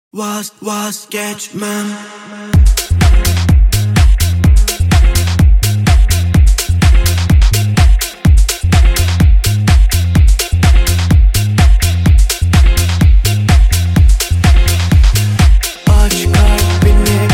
Vazgeçmem. Aç kalbini.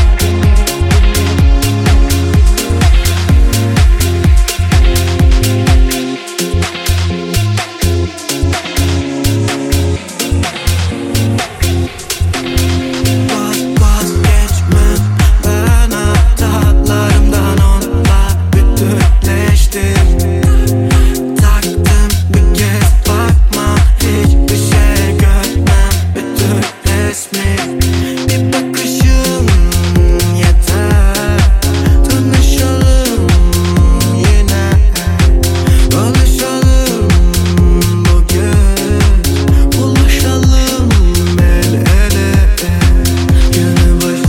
Vazgeçmem. Ben hatalarımdan onunla bütünleştim. Taktım bir kez bakmam, hiçbir şey görmem, bütün resmi. Bir bakışım yeter, tanışalım yine, alışalım bugün, buluşalım el ele, yanı başı.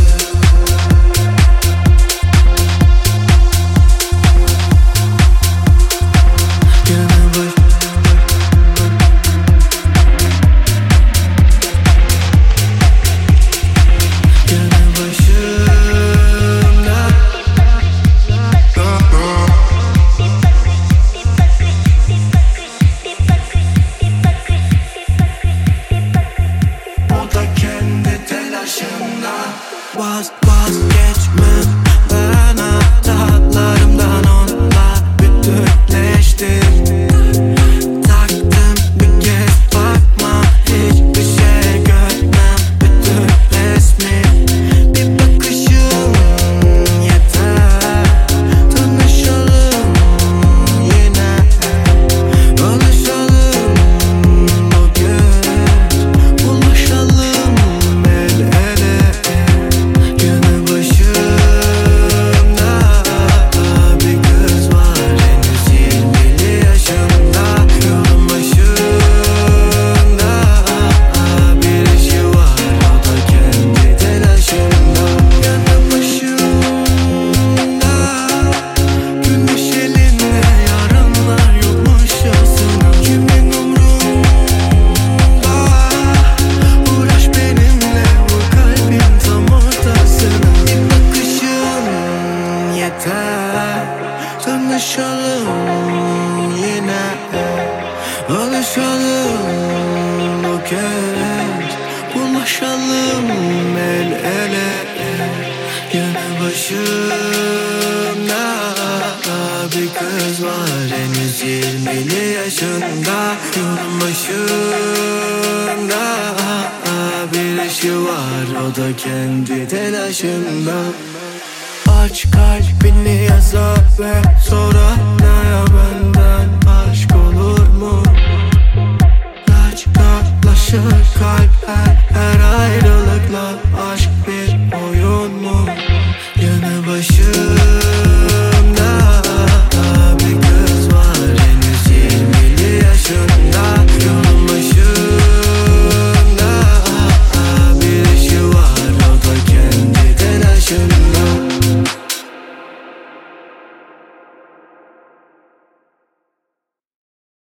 Yanı başı. Yanı başımda. O da kendi telaşında. Vazgeçmem. Ben hatalarımdan onunla bütünleştim. Taktım bir kez bakmam, hiçbir şey görmem, bütün resmi. Bir bakışım yeter, tanışalım yine, alışalım bugün, buluşalım el ele, yanı başımda. Bir kız var henüz 20'li yaşında, yolun başında. Bir işi var, o da kendi telaşında. Yanı başımda. Gümüş elinde yarınlar yokmuşçasına. Kimin umrunda? Uğraş benimle, vur kalbin tam ortasına. Bir bakışın yeter, tanışalım yine, alışalım bu kez, buluşalım el ele, yanı başımda. Bir kız var henüz 20'li yaşında, yolun başında. Bir işi var, o da kendi telaşında. Aç kalbini, yazar ve sonra ne ya benden.